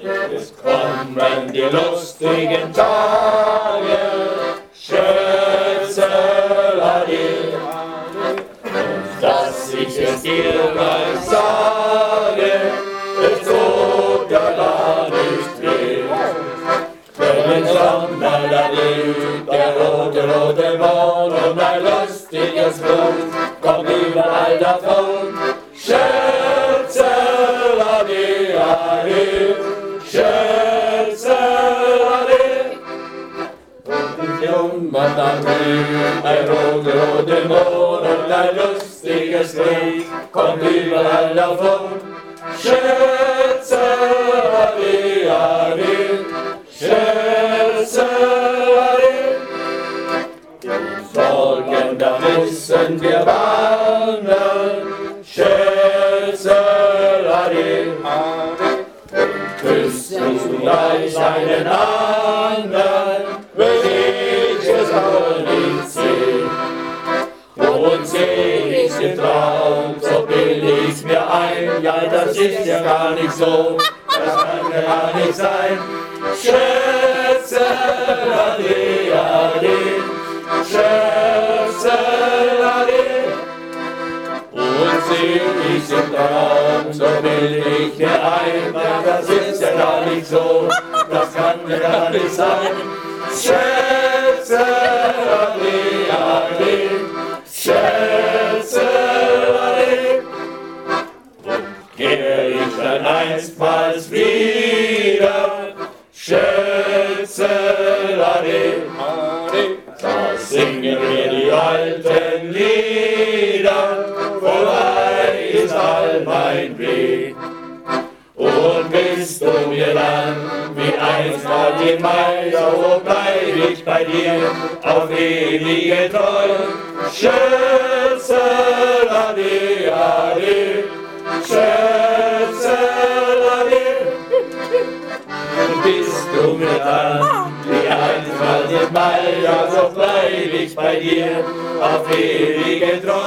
Es kommen die lustigen Tage, Schätzelein, und dass ich es dir gleich sage, es tut ja gar nicht weh. Denn im Sommer da liegt der rote Mond und ein lustiges Blut kommt überall davon. Schätzelein, Schätzelein. Und im Sommer da liegt ein rote Mond und ein lustiges Lied kommt überall davon. Schätzelein, Schätzelein. Die Sorgen, da müssen wir wandern, Schätzelein. Küsst du gleich einen anderen, wenn ich es auch nicht seh. Und seh ich den Traum, so bild ich's mir ein, ja, das ist ja gar nicht so, das kann ja gar nicht sein. Schätzelein, Schätzelein. Und seh ich den Traum, so bild ich mir ein, ja, das ist ja gar nicht so, das kann ja gar nicht sein. Schätzelein, Schätzelein. Kehr ich dann einstmals wieder, Schätzelein, da singen wir die alten Lieder, vorbei ist all mein Weg. Und bist du mir dann wie einstmal im Mai, so bleib ich bei dir auf ewige Treu. Schätzelein, Schätzelein. Bist du mir dann wie einstmal im Mai, ja, so bleib ich bei dir auf ewige Treu.